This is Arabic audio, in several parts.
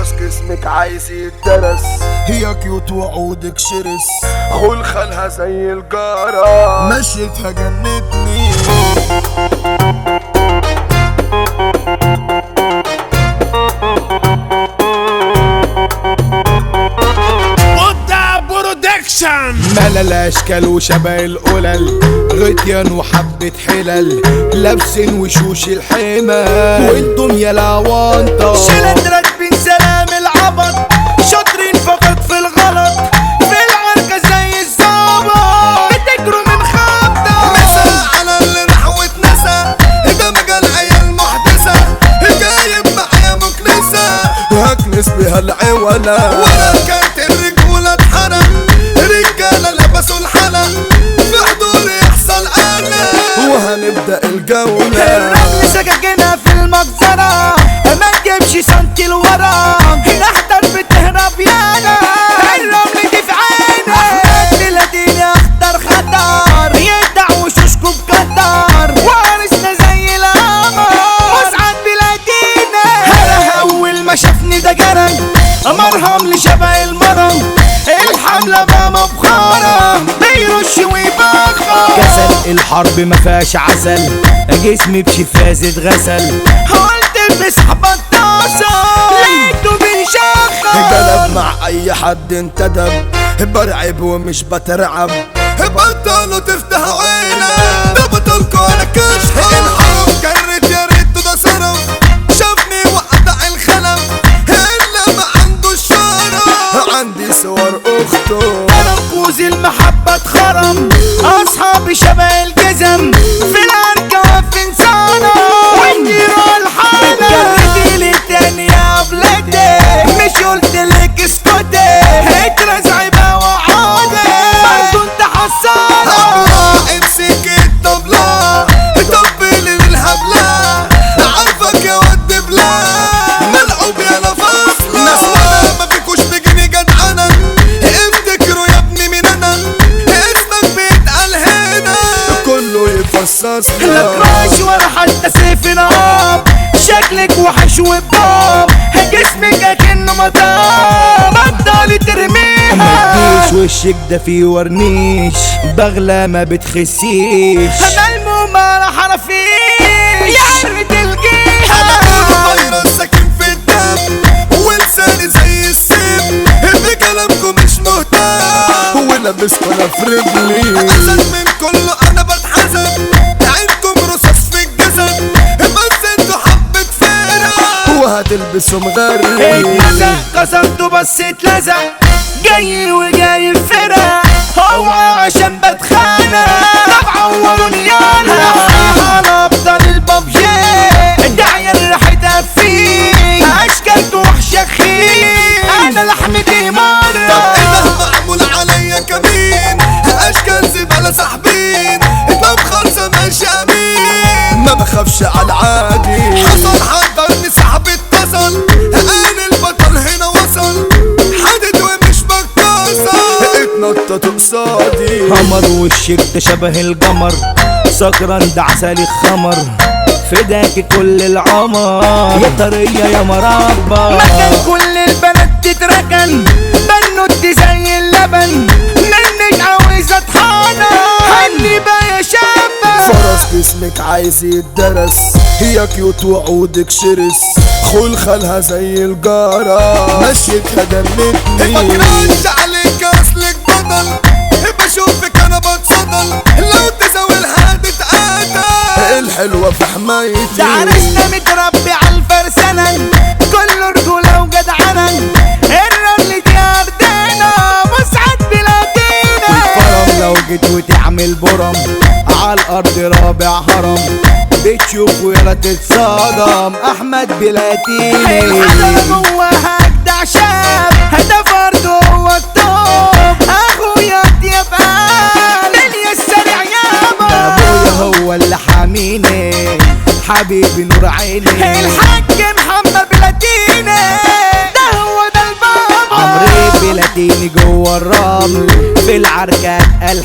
فرس جسمك عايز يتدرس، هي كيوت وعودك شرس، خول خالها زي الجارة، مشيتها جنتني. ملل الاشكال وشبه القلل، غطيان وحبة حلل، لابسين وشوش الحمل وانتم يا لاوانطة شلت راكبين سلام العبط، شاطرين فقط في الغلط، في العركة زي الظابط بتجروا من خبطة. مسا على اللي راح واتنسى، ده مجال عيال محدثة، جايب معايا مكنسة هكنس بها العولة، ولا كانت الرجولة اتحرق، رجالة لبسوا الحلق، في حضور يحصل قلق، وهنبدأ الجولة. الرمل سكاكينها في المجزرة، ما تجيبش سنتي لورا، نحضر بتهرب يانا، الرمل دي في عينك، احمد بلاديني اخطر خطر، يدع وشوشكو بقدر، وارثنا زي القمر، مسعد بلاديني، هلا اول ما شافني ده جرى، مرهم لشبه المرم، الحملة بقى مبخرة، بيرش ويبخر، كسل الحرب ما فيهاش عسل، جسمي بشفاز اتغسل، قلت بسحب الطاسة لقيته بيشخر، جلب مع اي حد انتدب، برعب ومش بترعب، بطلوا تفتحوا عينك، ده بطلكوا انا كشف، الحرب كرت يا ريته ده صرف، شافني وقطع الخلف، الا ما عنده الشرف، عندي صور اخته، تنقوز المحبة اتخرم، اصحابي شبه الجزم، في العركة واقفين صنم، والنيرو الحالة اتجرتي لي تاني يا بلادي، مش قلتلك اسكتي، اترزعي بقى وعودي، برضو انت حصانة، امسك الطبلة، طبلي للهبلة، عارفك يا ود بلا، ملعوب يا نفصلة، ناس وانا ما فيكوش بجني جدعنة، افتكروا يا ابني مين انا، اسمك بيتقال هنا، كله يفصص لا كراش ولا حتى سيف نار، شكلك وحش وبضام، جسمك اكنه مطار، بطلي ترميها، ما تجيش وشك ده فيه ورنيش، بغلة ما بتخسيش، ملمومة على حرفيش، يا عرة الجيها، انا فيروس ساكن في الدم، ولساني زي السم، بكلامكم مش مهتم، ولابس وانا في رجلي، احسن من كله انا بتحزن، عينكم رصاص في الجسد، بس انتوا حبة فرق، وهتلبسوا مغري، اتلزق كسرته بس اتلزق، جاي وجاي فرق، هو عشان بتخانق، طب عوروني انا، على ابطال البابجي، الدعية ريحتها فيه، اشكالته وحشة خير، انا لحمتي مرة، طب ايه ده معمول عليا كمين، اشكال زبالة ساحبين، طب خالصة ماشي امين، ما بخافش على العادي، حصل حضرني سحب اتصل، انا البطل هنا وصل، حدد ومش بكسر، اتنطط قصادي، قمر وشك ده شبه القمر، سكران ده عسل خمر، فداكي كل العمر، يا طرية يا مربى، مكان كل البنات تتركن، بنوتي زي اللبن، منك عاوزة طحانة، هني بقى يا شابة، فرس جسمك عايز يتدرس، هي كيوت وعودك شرس، خول خالها زي الجارة، مشيتها جنتني، مكرهش عليك اصلك بطل، بشوفك انا بتصدل، لو تزاولها تتقاتل، الحلوة في حمايتي، ده عرسنا متربي على الفرسنة، كله رجولة وجدعنة، الرمل دي أرضنا، مسعد بلادينا، الفرم لو جيت وتعمل برم، على الارض رابع هرم، بتشوف ولا تتصدم، احمد بلاتيني، الحضرة جواها أجدع شاب، ده فرده هو التوب، أخويا دياب قال لي السريع يابا، ابويا هو اللي حاميني، حبيبي نور عيني، الحاج محمد بلاتيني، ده هو ده البابا، عمري بلاتيني جوه الرمل، في العركة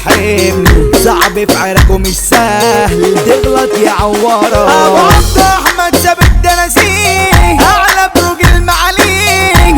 الحمل، صعب في عركه مش سهل، تغلط يعورك، أبو عبد أحمد ثابت ده نسيه، أعلى بروج المعاليه،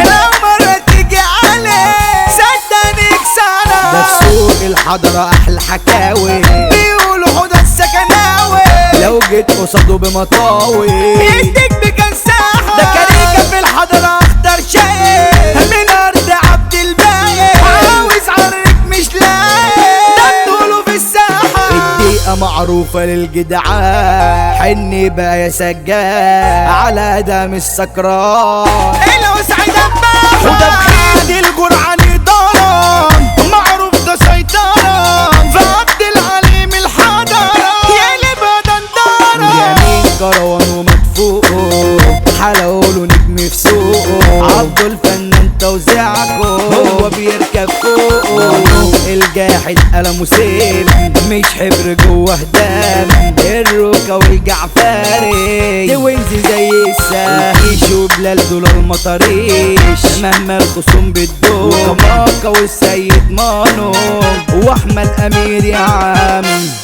الحضرة احلى حكاوي، بيقولوا حوضة السكناوي لو جيت قصاده بمطاوي يديك بكساحة. ده كاريكا في الحضرة اخضر شايف من ارض عبد الباقي، عاوز عرك مش لاقي ده بطوله في الساحة. الدقيقة معروفة للجدعان، حني بقى يا سجاد على دم السكران. الوسع دباحة وده بخيل الجرعان ضرب، معروف ده سيطرة في عبد العليم الحضرة، يقلب دندرة يمين كروان ومدفوقه، حلوله نجم في سوقه، عبده الفنان توزيعكو هو بيركب فوقه. الجاحد قلمه سيف مش حبر جوه هدام، الروكة والجعفري دي وينزي زي الساقيش، وبلال دول المطريش مهما الخصوم بتدوم، وكماكا والسيد مانو واحمد امير يا عم.